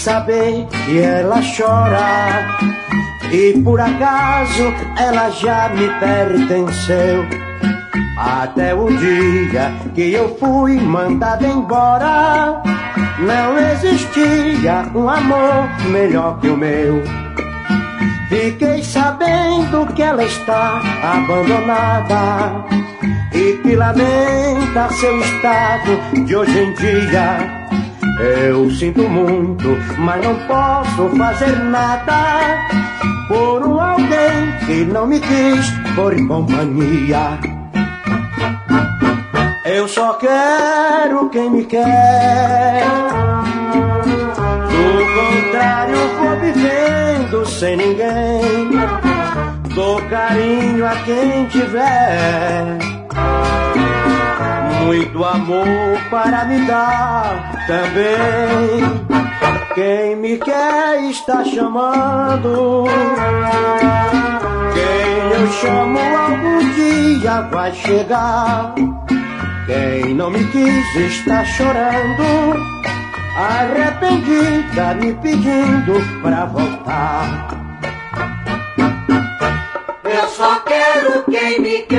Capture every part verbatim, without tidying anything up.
saber que ela chora e por acaso ela já me pertenceu. Até o dia que eu fui mandado embora, não existia um amor melhor que o meu. Fiquei sabendo que ela está abandonada e que lamenta seu estado de hoje em dia. Eu sinto muito, mas não posso fazer nada por um alguém que não me quis por companhia. Eu só quero quem me quer, do contrário vou vivendo sem ninguém. Dou carinho a quem tiver, muito amor para me dar também. Quem me quer está chamando, quem eu chamo algum dia vai chegar. Quem não me quis está chorando, arrependida me pedindo pra voltar. Eu só quero quem me quer,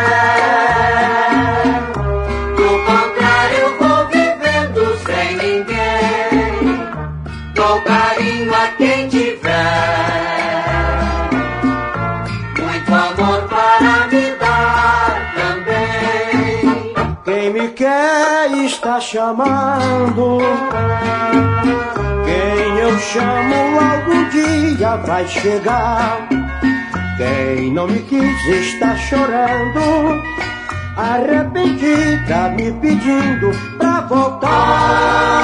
do contrário vou vivendo sem ninguém. Dou carinho a quem tiver, muito amor para me dar também. Quem me quer está chamando, quem eu chamo algum dia vai chegar. Quem não me quis está chorando, arrependida me pedindo pra voltar.